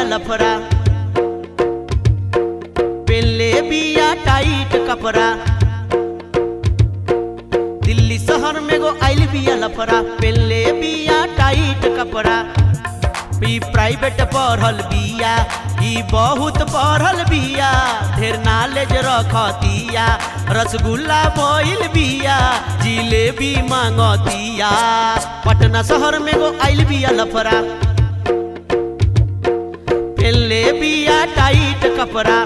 लफरा, पहले बिया टाइट कपड़ा। दिल्ली शहर में गो आइल बिया लफरा, पहले बिया टाइट कपड़ा। ई प्राइवेट पढ़ल बिया, ई बहुत पढ़ल बिया, ढेर नॉलेज रखतिया। रसगुल्ला बोइल बिया, जिलेबी मांगतिया। पटना शहर में गो आइल बिया लफरा, पहले बिया टाइट कपड़ा।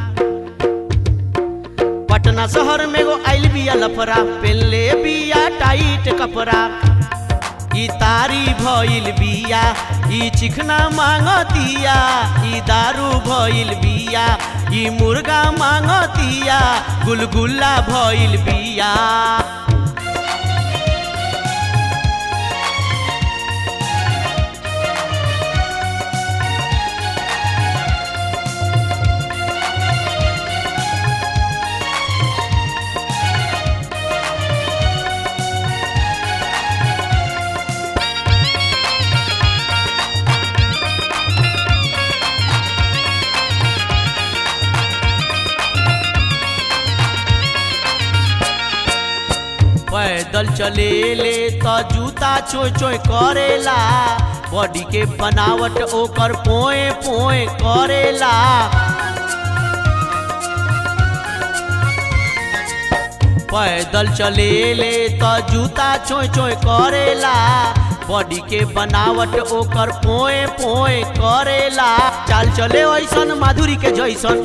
पटना शहर में गो आइल बिया लफरा, पहले बिया टाइट कपड़ा। ई तारी भइल बिया, ई चिकना मांगतिया। ई दारू भइल बिया, ई मुर्गा मांगतिया। गुलगुल्ला भइल बिया। पैदल चले ले तो जूता चोय चोय करेला, बॉडी के बनावट ओकर पोए पोए करेला। पैदल चले ले तो जूता चोय चोय करेला, बॉडी के बनावट ओकर पोए पोए करेला। चाल चले ऐसन माधुरी के जैसन,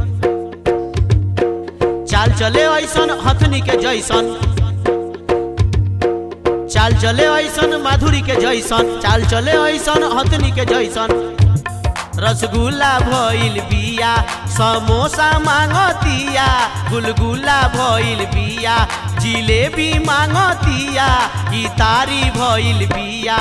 चाल चले ऐसन हथनी के जैसन। चाल चले ऐसन माधुरी के जैसन, चाल चले ऐसन हथनी के जैसन। रसगुल्ला भइल बिया, समोसा मांगतिया। गुलगुल्ला भइल बिया, जिलेबी मांगतिया। ई तारी भइल बिया।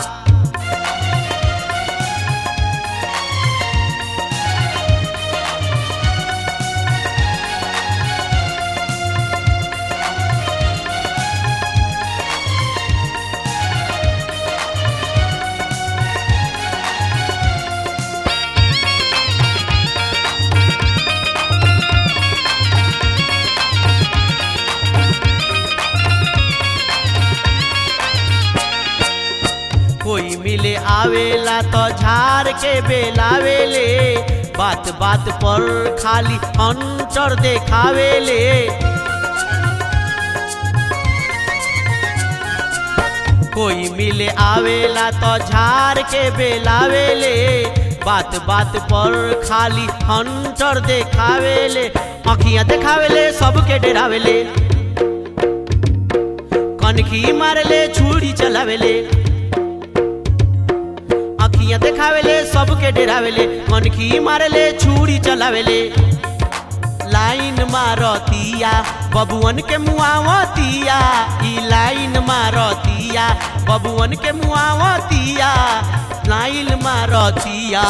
कोई मिले आवेला तो झाड़ के बेलावेले, बात बात पर खाली अंतर देखावेले। कोई मिले आवेला तो झाड़ के बेलावेले, बात बात पर खाली अंतर देखावेले। अखियां देखावेले सबके डरावेले, कनखी मारले छुरी चलावेले। अखियां देखावेले सबके डरावेले, कनखी मारले छुरी चलावेले। लाइन मारतिया बबुअन के मुआवतिया, ई लाइन मारतिया बबुअन के मुआवतिया। लाइन मारतिया।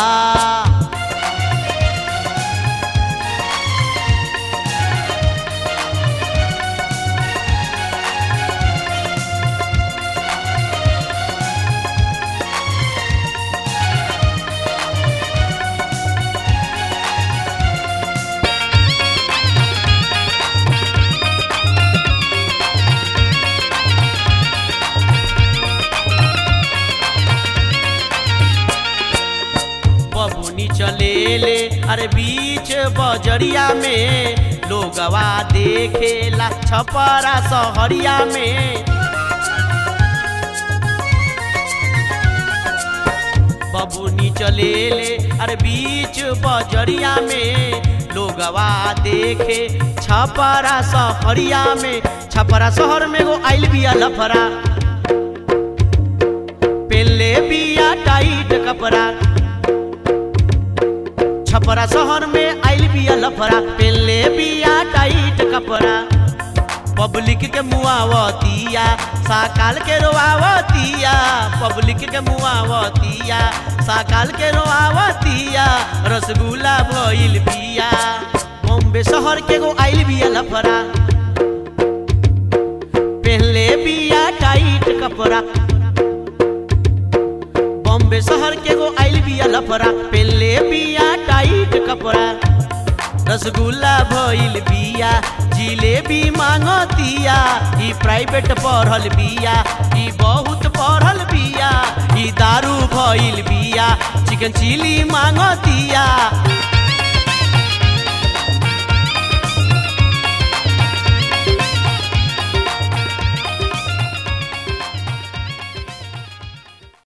बबुनी चले ले अरे बीच बजरिया में, लोगवा देखेला छपरा सहरिया में। बबुनी चले ले अरे बीच बजरिया में, लोगवा देखे छपरा सहरिया में। छपरा शहर में गो आइल बिया लफरा, पहले बिया टाइट कपड़ा। छपरा शहर में आइल बिया लफरा, पहले बिया टाइट कपड़ा। पब्लिक के मुआवतिया, साकाल के रोआवतिया। पब्लिक के मुआवतिया, साकाल के रोआवतिया। रसगुल्ला भइल बिया। बॉम्बे शहर के गो आइल बिया लफरा, पहले बिया टाइट कपड़ा। बॉम्बे शहर के गो आइल बिया लफरा पेले बिया टाइट कपड़ा रसगुल्ला भइल बिया जिलेबी मांगतिया ई प्राइवेट पढ़ल बिया ई बहुत पढ़ल बिया ई दारू भइल बिया चिकन चिली मांगतिया